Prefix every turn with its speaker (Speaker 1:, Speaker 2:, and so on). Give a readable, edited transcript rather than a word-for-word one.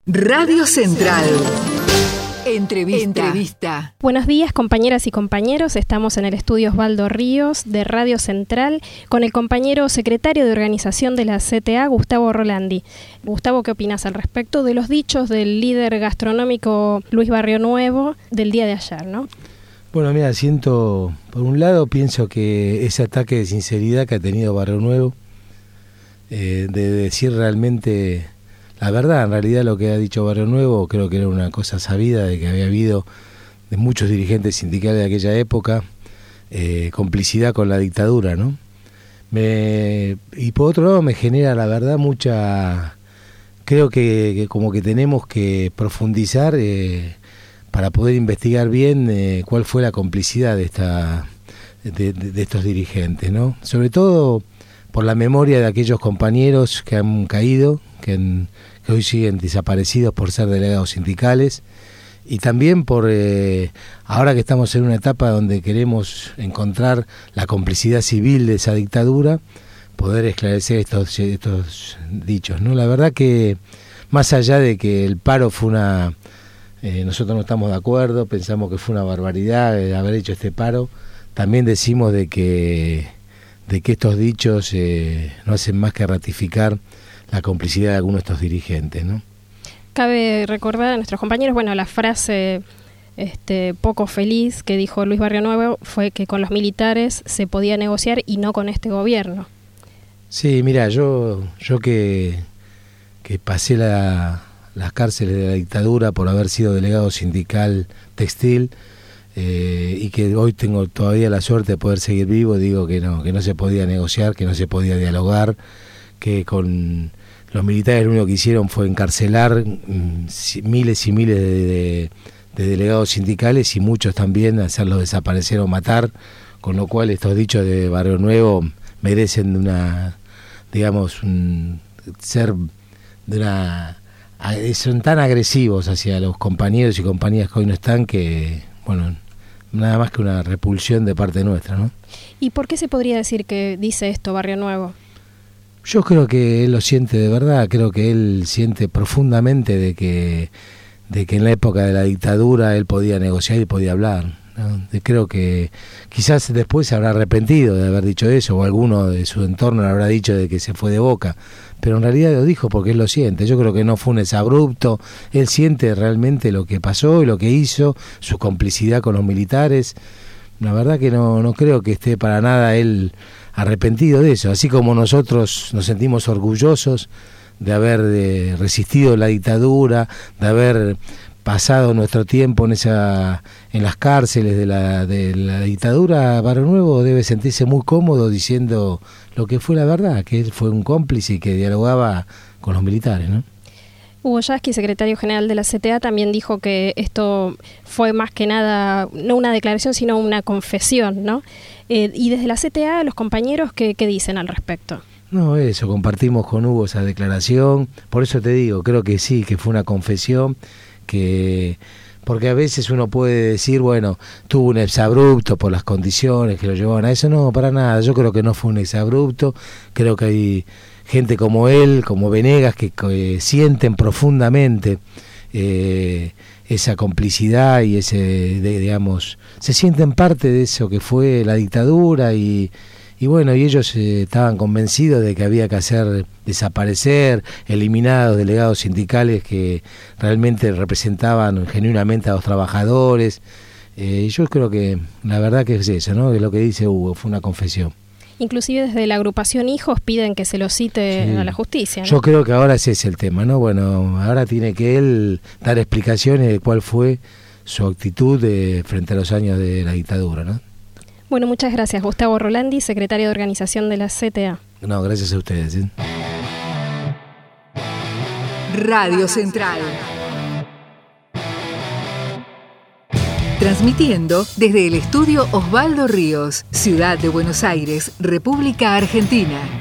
Speaker 1: Radio Central. Entrevista.
Speaker 2: Buenos días, compañeras y compañeros. Estamos en el estudio Osvaldo Ríos de Radio Central con el compañero secretario de organización de la CTA, Gustavo Rolandi. Gustavo, ¿qué opinas al respecto de los dichos del líder gastronómico Luis Barrionuevo del día de ayer, no?
Speaker 3: Bueno, mira, por un lado pienso que ese ataque de sinceridad que ha tenido Barrionuevo, de decir realmente la verdad, en realidad lo que ha dicho Barrionuevo creo que era una cosa sabida de que había habido de muchos dirigentes sindicales de aquella época complicidad con la dictadura, ¿no? Y por otro lado me genera la verdad creo que como que tenemos que profundizar para poder investigar bien cuál fue la complicidad de estos dirigentes, ¿no? Sobre todo por la memoria de aquellos compañeros que han caído, que hoy siguen desaparecidos por ser delegados sindicales, y también por ahora que estamos en una etapa donde queremos encontrar la complicidad civil de esa dictadura, poder esclarecer estos dichos, ¿no? La verdad que más allá de que el paro fue nosotros no estamos de acuerdo, pensamos que fue una barbaridad haber hecho este paro, también decimos de que estos dichos no hacen más que ratificar la complicidad de algunos de estos dirigentes, ¿no?
Speaker 2: Cabe recordar a nuestros compañeros, la frase poco feliz que dijo Luis Barrionuevo fue que con los militares se podía negociar y no con este gobierno. Sí,
Speaker 3: mira, yo que pasé las cárceles de la dictadura por haber sido delegado sindical textil, y que hoy tengo todavía la suerte de poder seguir vivo, digo que no se podía negociar, que no se podía dialogar, que con los militares lo único que hicieron fue encarcelar miles y miles de delegados sindicales y muchos también hacerlos desaparecer o matar, con lo cual estos dichos de Barrionuevo merecen son tan agresivos hacia los compañeros y compañeras que hoy no están que, nada más que una repulsión de parte nuestra, ¿no?
Speaker 2: ¿Y por qué se podría decir que dice esto Barrionuevo?
Speaker 3: Yo creo que él lo siente de verdad, creo que él siente profundamente de que en la época de la dictadura él podía negociar y podía hablar, ¿no? Creo que quizás después se habrá arrepentido de haber dicho eso, o alguno de su entorno le habrá dicho de que se fue de boca, pero en realidad lo dijo porque él lo siente. Yo creo que no fue un exabrupto, él siente realmente lo que pasó y lo que hizo, su complicidad con los militares. La verdad que no creo que esté para nada él arrepentido de eso, así como nosotros nos sentimos orgullosos de haber resistido la dictadura, de haber pasado nuestro tiempo en las cárceles de la dictadura. Barrionuevo debe sentirse muy cómodo diciendo lo que fue la verdad, que él fue un cómplice y que dialogaba con los militares, ¿no?
Speaker 2: Hugo Yasky, secretario general de la CTA, también dijo que esto fue más que nada, no una declaración, sino una confesión, ¿no? Y desde la CTA, los compañeros, ¿qué dicen al respecto?
Speaker 3: No, eso, compartimos con Hugo esa declaración, por eso te digo, creo que sí, que fue una confesión, porque a veces uno puede decir, tuvo un exabrupto por las condiciones que lo llevaban a eso. No, para nada, yo creo que no fue un exabrupto, creo que hay gente como él, como Venegas, que sienten profundamente esa complicidad y se sienten parte de eso que fue la dictadura y ellos estaban convencidos de que había que hacer desaparecer, eliminar a los delegados sindicales que realmente representaban genuinamente a los trabajadores. Yo creo que la verdad que es eso, ¿no? Es lo que dice Hugo, fue una confesión.
Speaker 2: Inclusive desde la agrupación Hijos piden que se lo cite a la justicia, ¿no? Yo
Speaker 3: creo que ahora ese es el tema, ¿no? Ahora tiene que él dar explicaciones de cuál fue su actitud frente a los años de la dictadura, ¿no?
Speaker 2: Bueno, muchas gracias, Gustavo Rolandi, secretario de organización de la CTA.
Speaker 3: No, gracias a ustedes.
Speaker 1: Radio Central. Transmitiendo desde el estudio Osvaldo Ríos, Ciudad de Buenos Aires, República Argentina.